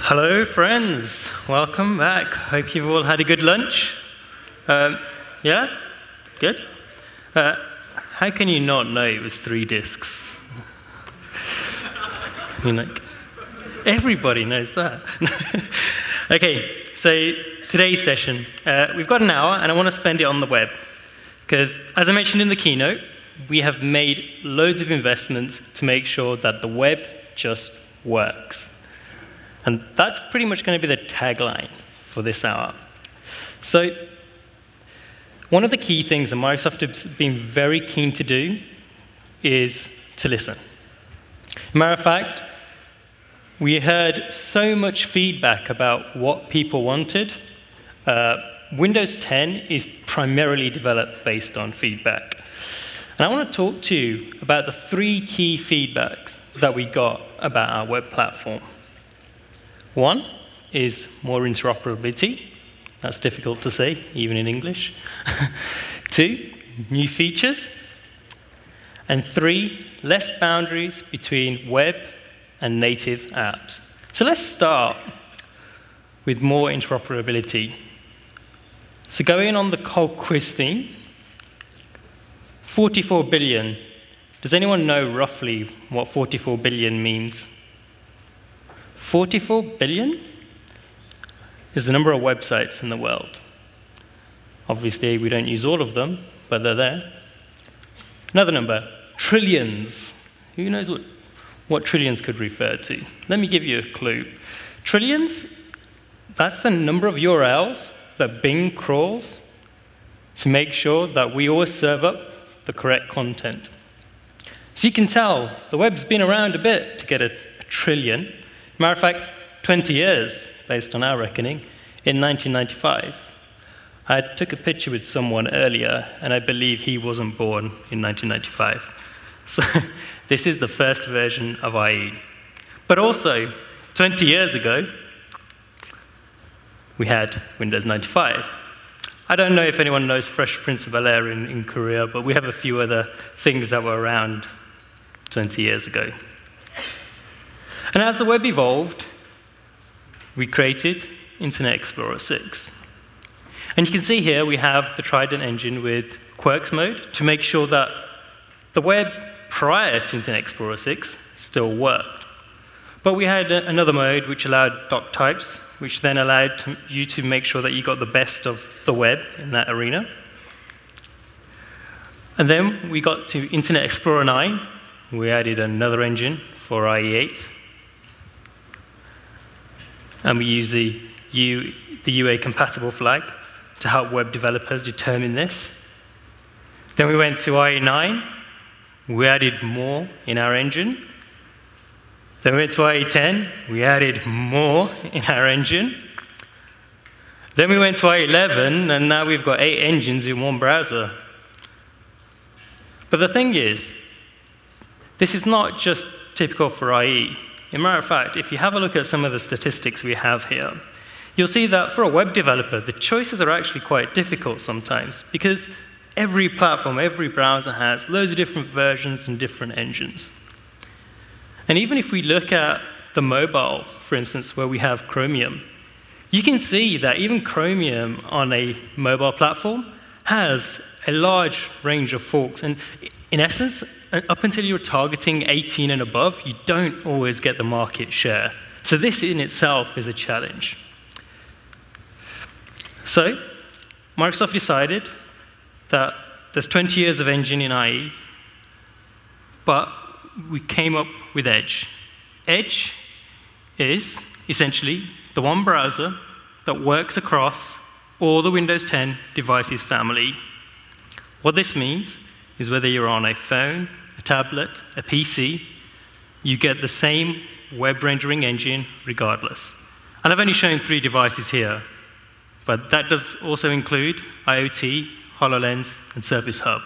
Hello, friends. Welcome back. Hope you've all had a good lunch. Yeah? Good? How can you not know it was 3 discs? Everybody knows that. Okay, so today's session, we've got an hour, and I want to spend it on the web. Because, as I mentioned in the keynote, we have made loads of investments to make sure that the web just works. And that's pretty much going to be the tagline for this hour. So one of the key things that Microsoft has been very keen to do is to listen. Matter of fact, we heard so much feedback about what people wanted. Windows 10 is primarily developed based on feedback. And I want to talk to you about the 3 key feedbacks that we got about our web platform. 1 is more interoperability. That's difficult to say, even in English. 2, new features. And 3, less boundaries between web and native apps. So let's start with more interoperability. So going on the cold quiz theme, 44 billion. Does anyone know roughly what 44 billion means? 44 billion is the number of websites in the world. Obviously, we don't use all of them, but they're there. Another number, trillions. Who knows what trillions could refer to? Let me give you a clue. Trillions, that's the number of URLs that Bing crawls to make sure that we always serve up the correct content. So you can tell the web's been around a bit to get a trillion. Matter of fact, 20 years, based on our reckoning, in 1995. I took a picture with someone earlier, and I believe he wasn't born in 1995. So this is the first version of IE. But also, 20 years ago, we had Windows 95. I don't know if anyone knows Fresh Prince of Bel-Air in Korea, but we have a few other things that were around 20 years ago. And as the web evolved, we created Internet Explorer 6. And you can see here we have the Trident engine with Quirks mode to make sure that the web prior to Internet Explorer 6 still worked. But we had another mode which allowed doc types, which then allowed you to make sure that you got the best of the web in that arena. And then we got to Internet Explorer 9. We added another engine for IE8. And we use the UA-compatible flag to help web developers determine this. Then we went to IE9. We added more in our engine. Then we went to IE10. We added more in our engine. Then we went to IE11, and now we've got 8 engines in one browser. But the thing is, this is not just typical for IE. As a matter of fact, if you have a look at some of the statistics we have here, you'll see that for a web developer, the choices are actually quite difficult sometimes, because every platform, every browser has loads of different versions and different engines. And even if we look at the mobile, for instance, where we have Chromium, you can see that even Chromium on a mobile platform has a large range of forks. And in essence, up until you're targeting 18 and above, you don't always get the market share. So this in itself is a challenge. So Microsoft decided that there's 20 years of engine in IE, but we came up with Edge. Edge is essentially the one browser that works across all the Windows 10 devices family. What this means is whether you're on a phone, a tablet, a PC, you get the same web rendering engine regardless. And I've only shown 3 devices here, but that does also include IoT, HoloLens, and Surface Hub.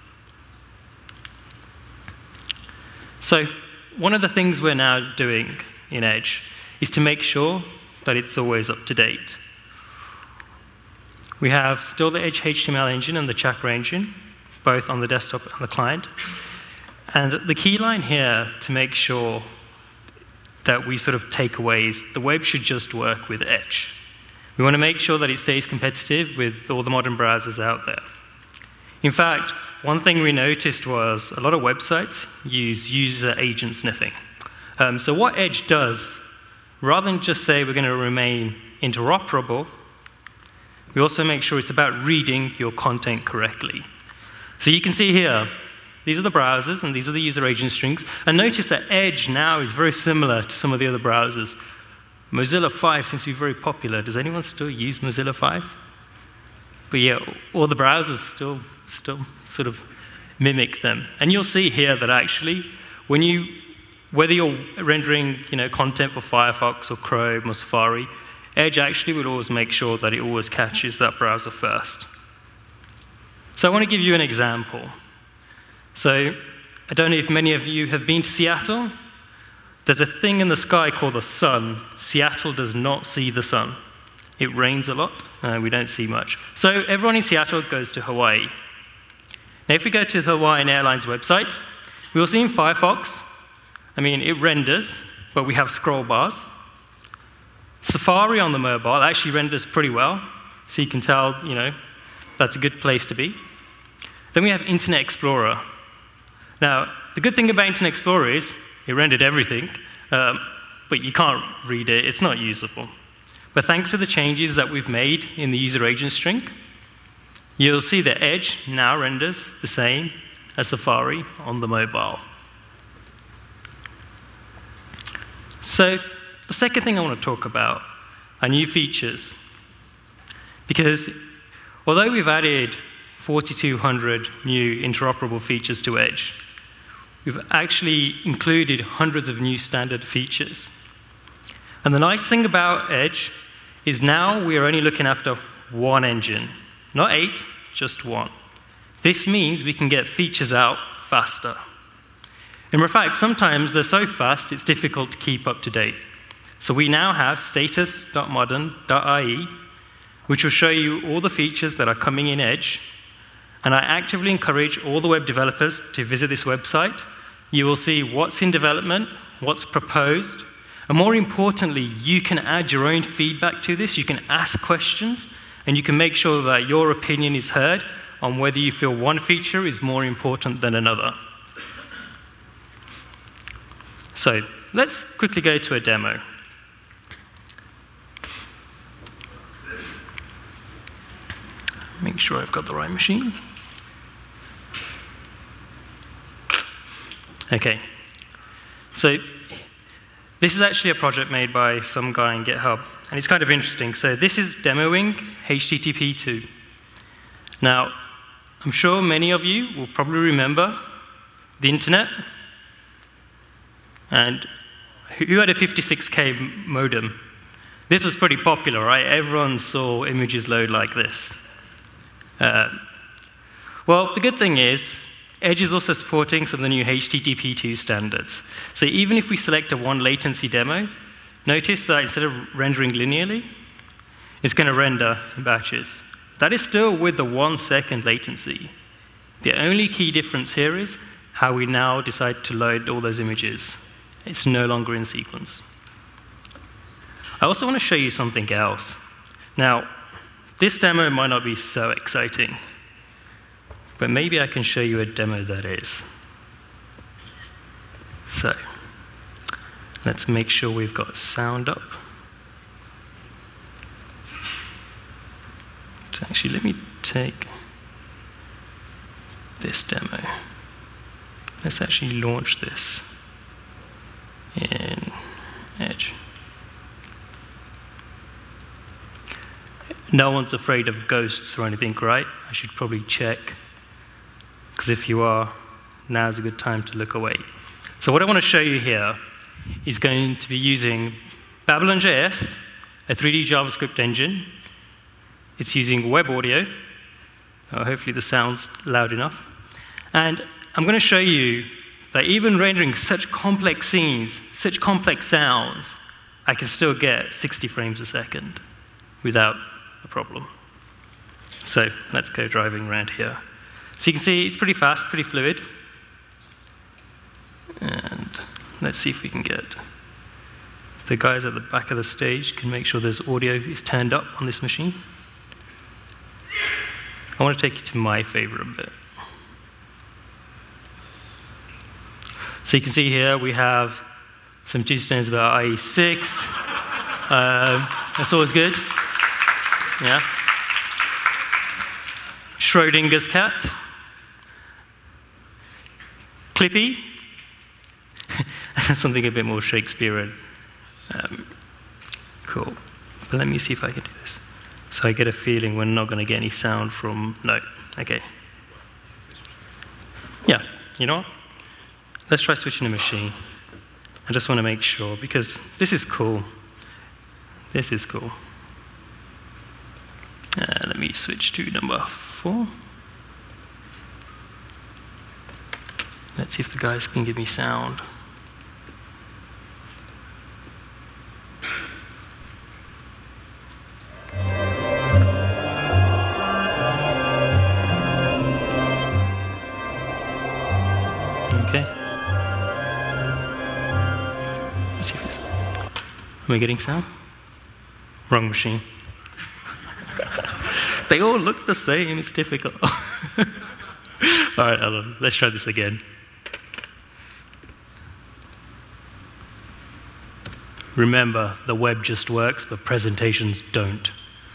So one of the things we're now doing in Edge is to make sure that it's always up to date. We have still the Edge HTML engine and the Chakra engine, both on the desktop and the client. And the key line here to make sure that we sort of take away is the web should just work with Edge. We want to make sure that it stays competitive with all the modern browsers out there. In fact, one thing we noticed was a lot of websites use user agent sniffing. So what Edge does, rather than just say we're going to remain interoperable, we also make sure it's about reading your content correctly. So you can see here, these are the browsers, and these are the user agent strings. And notice that Edge now is very similar to some of the other browsers. Mozilla 5 seems to be very popular. Does anyone still use Mozilla 5? But yeah, all the browsers still sort of mimic them. And you'll see here that actually, whether you're rendering content for Firefox or Chrome or Safari, Edge actually will always make sure that it always catches that browser first. So I want to give you an example. So I don't know if many of you have been to Seattle. There's a thing in the sky called the sun. Seattle does not see the sun. It rains a lot. We don't see much. So everyone in Seattle goes to Hawaii. Now, if we go to the Hawaiian Airlines website, we'll see in Firefox, it renders, but we have scroll bars. Safari on the mobile actually renders pretty well, so you can tell, that's a good place to be. Then we have Internet Explorer. Now, the good thing about Internet Explorer is it rendered everything, but you can't read it. It's not usable. But thanks to the changes that we've made in the user agent string, you'll see that Edge now renders the same as Safari on the mobile. So the second thing I want to talk about are new features. Because although we've added 4,200 new interoperable features to Edge, we've actually included hundreds of new standard features. And the nice thing about Edge is now we are only looking after one engine. Not 8, just 1. This means we can get features out faster. And in fact, sometimes they're so fast, it's difficult to keep up to date. So we now have status.modern.ie, which will show you all the features that are coming in Edge. And I actively encourage all the web developers to visit this website. You will see what's in development, what's proposed, and more importantly, you can add your own feedback to this. You can ask questions, and you can make sure that your opinion is heard on whether you feel one feature is more important than another. So let's quickly go to a demo. Make sure I've got the right machine. OK. So this is actually a project made by some guy in GitHub. And it's kind of interesting. So this is demoing HTTP 2. Now, I'm sure many of you will probably remember the internet. And who had a 56K modem? This was pretty popular, right? Everyone saw images load like this. Well, the good thing is, Edge is also supporting some of the new HTTP 2 standards. So even if we select a 1 latency demo, notice that instead of rendering linearly, it's going to render in batches. That is still with the 1 second latency. The only key difference here is how we now decide to load all those images. It's no longer in sequence. I also want to show you something else. Now, this demo might not be so exciting, but maybe I can show you a demo that is. So let's make sure we've got sound up. So actually, let me take this demo. Let's actually launch this in Edge. No one's afraid of ghosts or anything, right? I should probably check. Because if you are, now's a good time to look away. So what I want to show you here is going to be using Babylon.js, a 3D JavaScript engine. It's using web audio. Hopefully the sound's loud enough. And I'm going to show you that even rendering such complex scenes, such complex sounds, I can still get 60 frames a second without a problem. So let's go driving around here. So you can see it's pretty fast, pretty fluid. And let's see if we can get the guys at the back of the stage can make sure there's audio is turned up on this machine. I want to take you to my favorite bit. So you can see here we have some juice stones about IE6. That's always good. Yeah. Schrodinger's cat. Clippy. Something a bit more Shakespearean. Cool. But let me see if I can do this. So I get a feeling we're not going to get any sound from... No. Okay. Yeah. You know what? Let's try switching the machine. I just want to make sure, because this is cool. This is cool. Let me switch to number 4. Let's see if the guys can give me sound. Okay. Let's see if it's... Am I getting sound? Wrong machine. They all look the same, it's difficult. All right, Alan, let's try this again. Remember, the web just works, but presentations don't.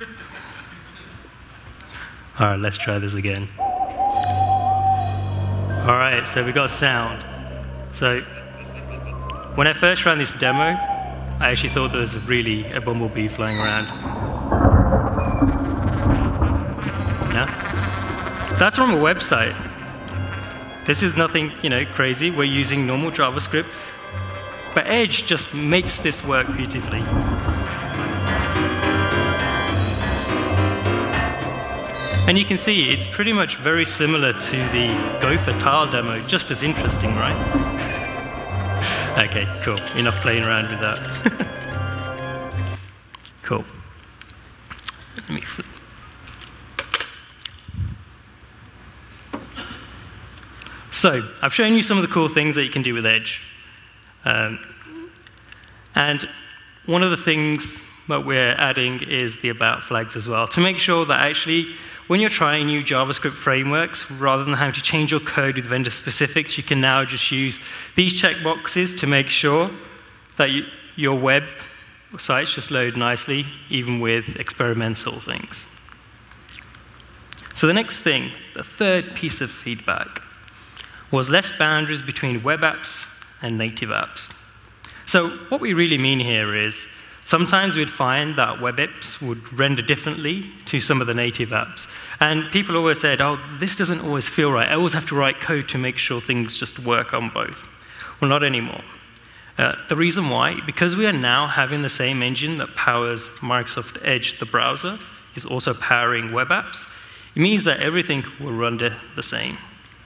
All right, let's try this again. All right, so we got sound. So when I first ran this demo, I actually thought there was really a bumblebee flying around. Yeah? That's from a website. This is nothing, crazy. We're using normal JavaScript. But Edge just makes this work beautifully. And you can see it's pretty much very similar to the Gopher tile demo, just as interesting, right? Okay, cool. Enough playing around with that. Cool. Let me flip. So, I've shown you some of the cool things that you can do with Edge. And one of the things that we're adding is the about flags as well, to make sure that actually, when you're trying new JavaScript frameworks, rather than having to change your code with vendor specifics, you can now just use these checkboxes to make sure that your web sites just load nicely, even with experimental things. So the next thing, the third piece of feedback, was less boundaries between web apps and native apps. So what we really mean here is sometimes we'd find that web apps would render differently to some of the native apps. And people always said, oh, this doesn't always feel right. I always have to write code to make sure things just work on both. Well, not anymore. The reason why, because we are now having the same engine that powers Microsoft Edge, the browser, is also powering web apps. It means that everything will render the same.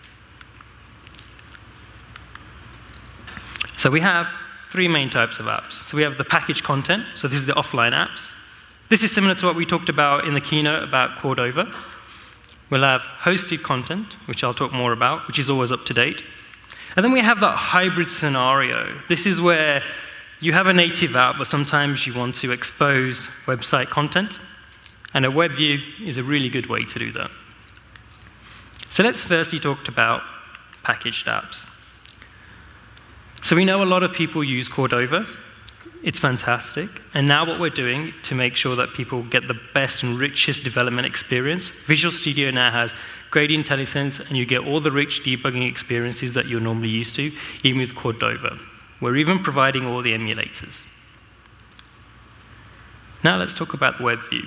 So we have 3 main types of apps. So we have the package content. So this is the offline apps. This is similar to what we talked about in the keynote about Cordova. We'll have hosted content, which I'll talk more about, which is always up to date. And then we have that hybrid scenario. This is where you have a native app, but sometimes you want to expose website content. And a web view is a really good way to do that. So let's firstly talk about packaged apps. So we know a lot of people use Cordova. It's fantastic. And now what we're doing to make sure that people get the best and richest development experience, Visual Studio now has great intelligence, and you get all the rich debugging experiences that you're normally used to, even with Cordova. We're even providing all the emulators. Now let's talk about the web view.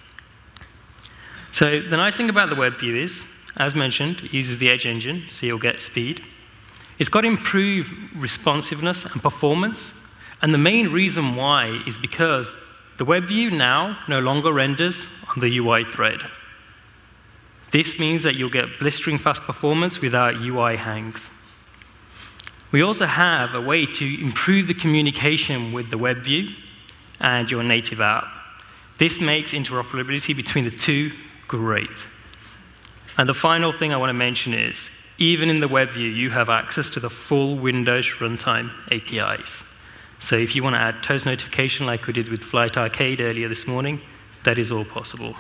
So the nice thing about the web view is, as mentioned, it uses the Edge engine, so you'll get speed. It's got improved responsiveness and performance, and the main reason why is because the web view now no longer renders on the UI thread. This means that you'll get blistering fast performance without UI hangs. We also have a way to improve the communication with the web view and your native app. This makes interoperability between the two great. And the final thing I want to mention is, even in the web view, you have access to the full Windows runtime APIs. So if you want to add toast notification like we did with Flight Arcade earlier this morning, that is all possible.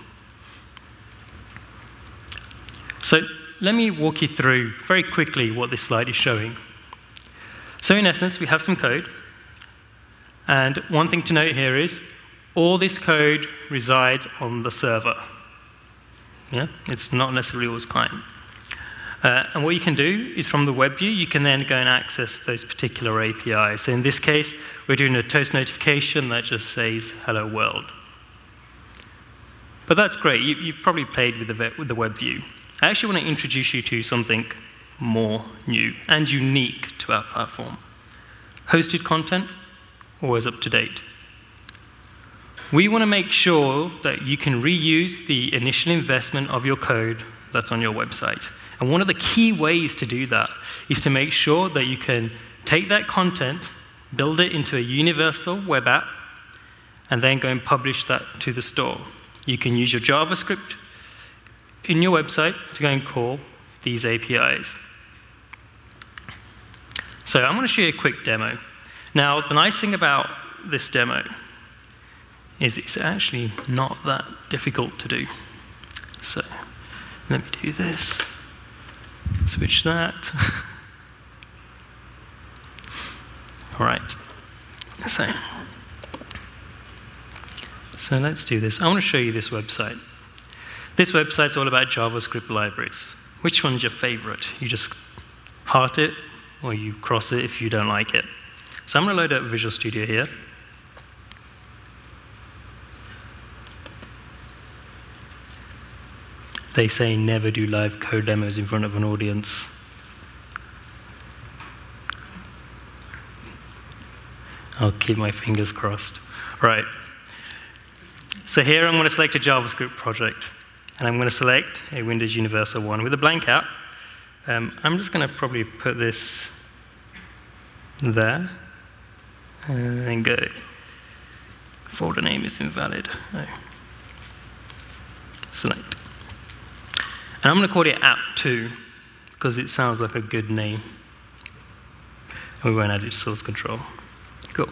So let me walk you through very quickly what this slide is showing. So in essence, we have some code. And one thing to note here is all this code resides on the server. Yeah? It's not necessarily always client. And what you can do is from the web view, you can then go and access those particular APIs. So in this case, we're doing a toast notification that just says, hello world. But that's great. You've probably played with the web view. I actually want to introduce you to something more new and unique to our platform. Hosted content, always up to date. We want to make sure that you can reuse the initial investment of your code that's on your website. And one of the key ways to do that is to make sure that you can take that content, build it into a universal web app, and then go and publish that to the store. You can use your JavaScript in your website to go and call these APIs. So I'm going to show you a quick demo. Now, the nice thing about this demo is it's actually not that difficult to do. So let me do this. Switch that. All right. So let's do this. I want to show you this website. This website's all about JavaScript libraries. Which one's your favorite? You just heart it, or you cross it if you don't like it. So I'm going to load up Visual Studio here. They say never do live code demos in front of an audience. I'll keep my fingers crossed. Right. So here I'm going to select a JavaScript project. And I'm going to select a Windows Universal 1 with a blank app. I'm just going to probably put this there. And then go. Folder name is invalid. No. Select. And I'm going to call it app2 because it sounds like a good name. And we won't add it to source control. Cool.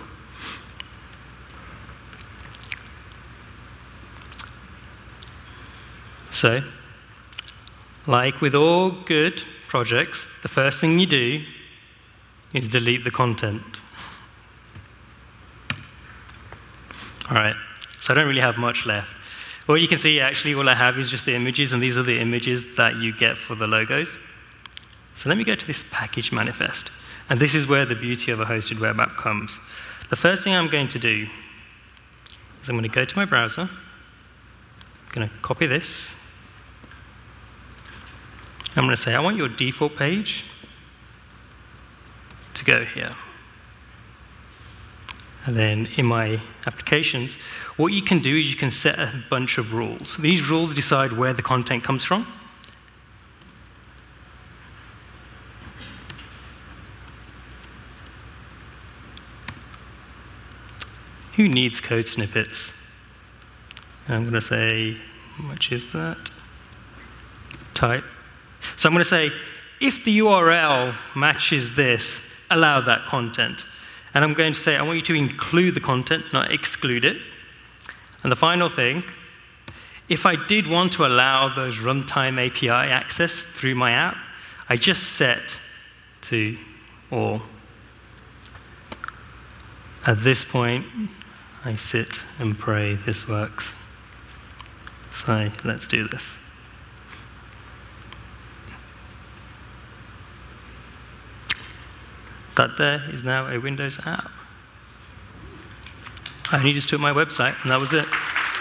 So, like with all good projects, the first thing you do is delete the content. All right, so I don't really have much left. Well, you can see actually all I have is just the images, and these are the images that you get for the logos. So let me go to this package manifest. And this is where the beauty of a hosted web app comes. The first thing I'm going to do is I'm going to go to my browser. I'm going to copy this. I'm going to say, I want your default page to go here. And then in my applications, what you can do is you can set a bunch of rules. These rules decide where the content comes from. Who needs code snippets? I'm going to say, how much is that? Type. So I'm going to say, if the URL matches this, allow that content. And I'm going to say, I want you to include the content, not exclude it. And the final thing, if I did want to allow those runtime API access through my app, I just set to all. At this point, I sit and pray this works. So let's do this. That there is now a Windows app. I only just took my website, and that was it.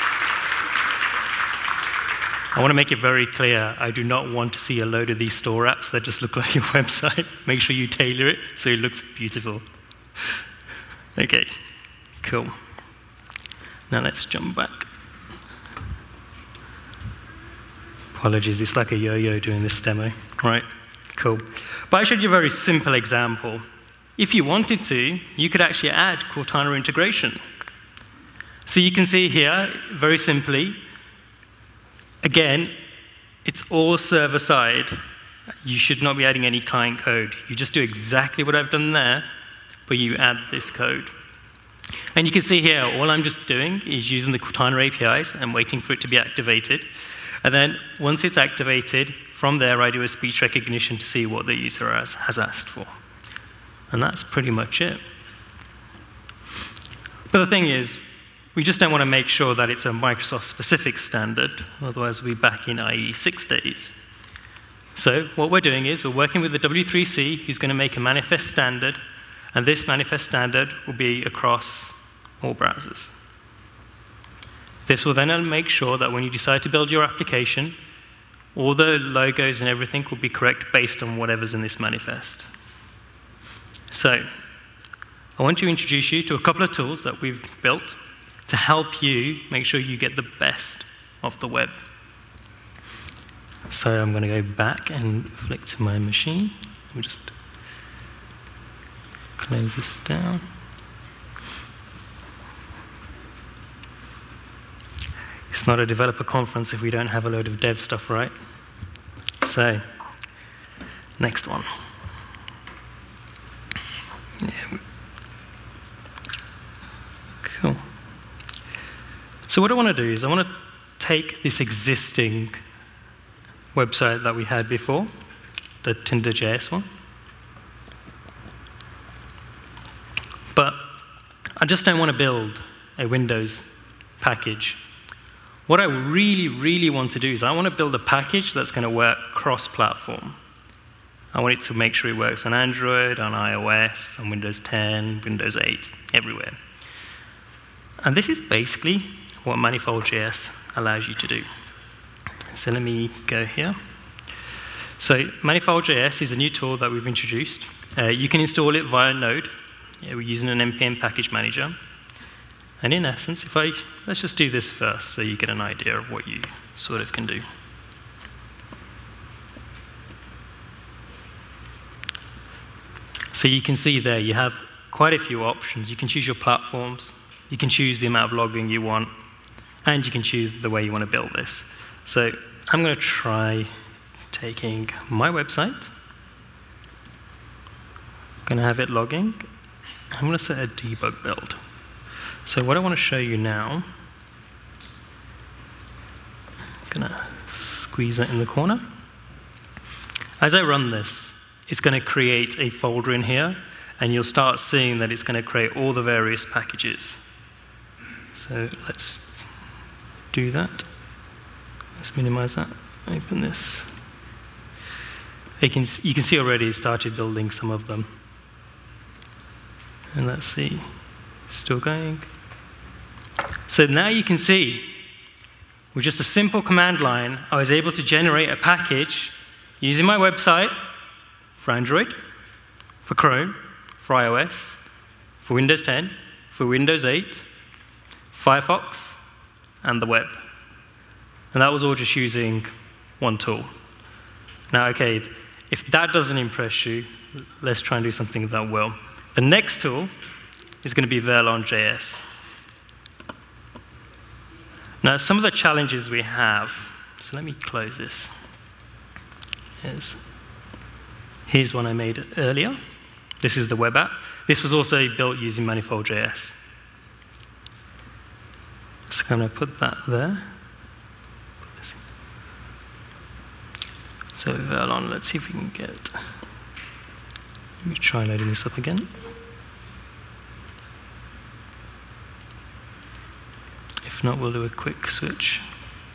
I want to make it very clear, I do not want to see a load of these store apps that just look like your website. Make sure you tailor it so it looks beautiful. Okay, cool. Now let's jump back. Apologies, it's like a yo-yo doing this demo. Right, cool. But I showed you a very simple example. If you wanted to, you could actually add Cortana integration. So you can see here, very simply, again, it's all server-side. You should not be adding any client code. You just do exactly what I've done there, but you add this code. And you can see here, all I'm just doing is using the Cortana APIs and waiting for it to be activated. And then once it's activated, from there I do a speech recognition to see what the user has asked for. And that's pretty much it. But the thing is, we just don't want to make sure that it's a Microsoft-specific standard, otherwise we'll be back in IE 6 days. So what we're doing is we're working with the W3C, who's going to make a manifest standard, and this manifest standard will be across all browsers. This will then make sure that when you decide to build your application, all the logos and everything will be correct based on whatever's in this manifest. So I want to introduce you to a couple of tools that we've built to help you make sure you get the best of the web. So I'm going to go back and flick to my machine. We'll just close this down. It's not a developer conference if we don't have a load of dev stuff, right? So, next one. Yeah. Cool. So what I want to do is I want to take this existing website that we had before, the Tinder.js one, but I just don't want to build a Windows package. What I really, really want to do is I want to build a package that's going to work cross-platform. I want it to make sure it works on Android, on iOS, on Windows 10, Windows 8, everywhere. And this is basically what Manifold.js allows you to do. So let me go here. So Manifold.js is a new tool that we've introduced. You can install it via Node. Yeah, we're using an NPM package manager. And in essence, let's just do this first so you get an idea of what you sort of can do. So you can see there you have quite a few options. You can choose your platforms, you can choose the amount of logging you want, and you can choose the way you want to build this. So I'm going to try taking my website. I'm going to have it logging. I'm going to set a debug build. So what I want to show you now, I'm going to squeeze that in the corner. As I run this, it's going to create a folder in here, and you'll start seeing that it's going to create all the various packages. So let's do that. Let's minimize that. Open this. You can see already it started building some of them. And let's see. Still going. So now you can see, with just a simple command line, I was able to generate a package using my website for Android, for Chrome, for iOS, for Windows 10, for Windows 8, Firefox, and the web. And that was all just using one tool. Now, okay, if that doesn't impress you, let's try and do something that will. The next tool is going to be Verlon.js. Now, some of the challenges we have, so let me close this. Here's one I made earlier. This is the web app. This was also built using Manifold.js. So I'm going to put that there. So Verlon, let's see if we can get, let me try loading this up again. If not, we'll do a quick switch.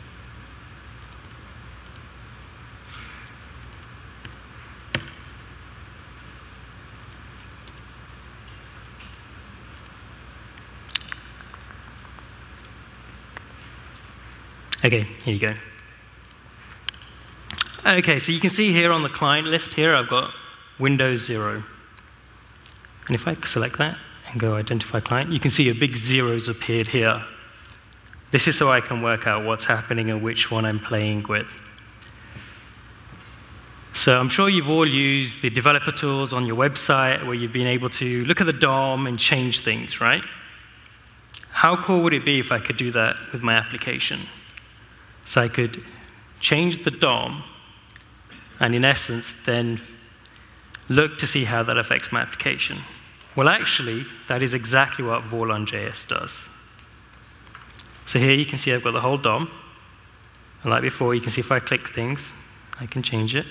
Okay, here you go. Okay, so you can see here on the client list here, I've got Windows 0. And if I select that and go Identify Client, you can see a big zeros appeared here. This is so I can work out what's happening and which one I'm playing with. So I'm sure you've all used the developer tools on your website where you've been able to look at the DOM and change things, right? How cool would it be if I could do that with my application? So I could change the DOM and in essence then look to see how that affects my application. Well, actually, that is exactly what Vorlon.js does. So here you can see I've got the whole DOM. And like before, you can see if I click things, I can change it.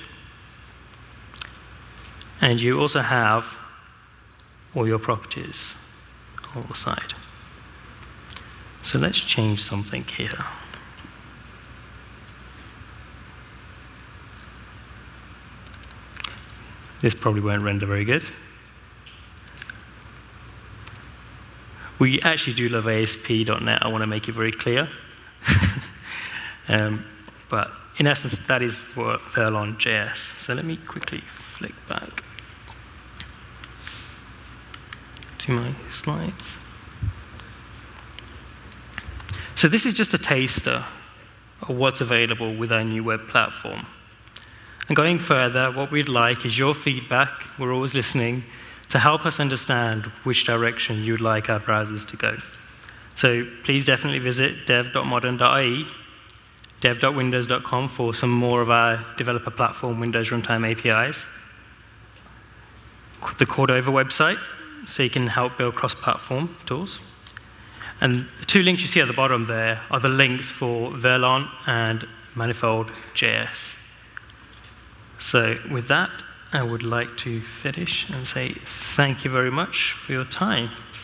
And you also have all your properties on the side. So let's change something here. This probably won't render very good. We actually do love ASP.NET. I want to make it very clear. But in essence, that is for Vorlon.js. So let me quickly flick back to my slides. So this is just a taster of what's available with our new web platform. And going further, what we'd like is your feedback. We're always listening to help us understand which direction you'd like our browsers to go. So please definitely visit dev.modern.ie, dev.windows.com for some more of our developer platform Windows Runtime APIs. The Cordova website, so you can help build cross-platform tools. And the two links you see at the bottom there are the links for Vorlon and Manifold.js. So with that, I would like to finish and say thank you very much for your time.